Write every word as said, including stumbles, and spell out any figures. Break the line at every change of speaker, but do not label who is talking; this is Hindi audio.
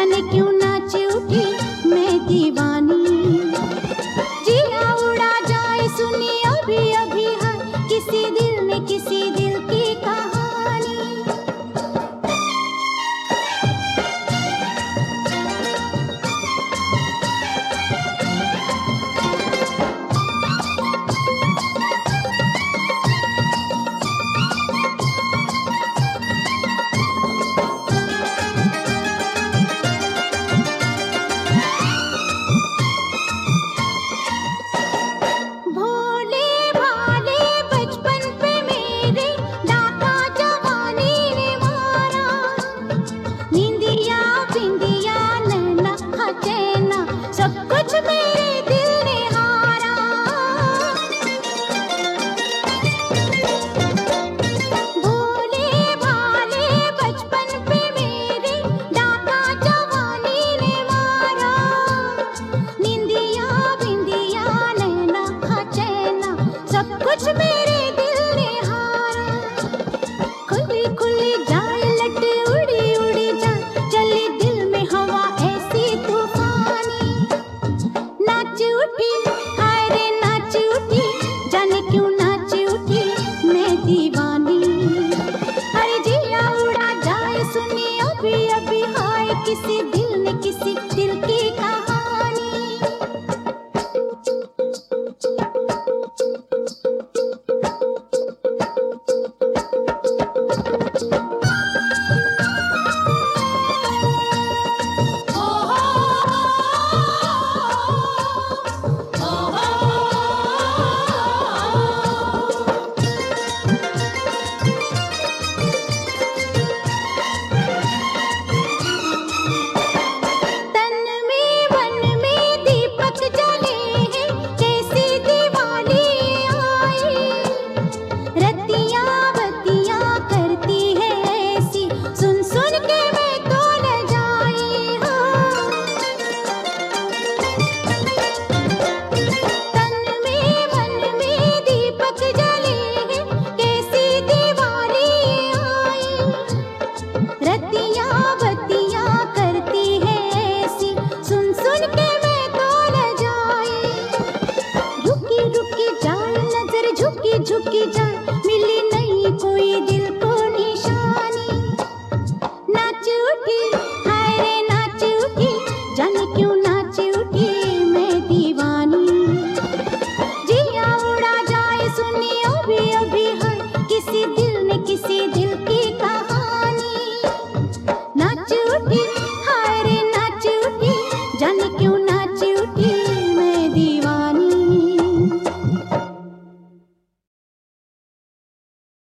जाने क्यों नाच उठी मैं दीवानी। जिया उड़ा जाए सुनी अभी अभी है किसी दिल में किसी दिल की कहानी। सब कुछ मेरे दिल ने हारा। भोले भाले बचपन पे मेरे डाका जवानी ने मारा। निंदिया बिंदिया नैना खचैना सब कुछ मेरे दिल ने हारा। खुली खुली जाए लट उड़ी उड़ी जा चले दिल में हवा ऐसी तूफानी। नाच उठी हाय रे नाच उठी जाने क्यों नाच उठी मैं दीवानी। अरे जिया उड़ा जाए सुनी अभी अभी हाय किसी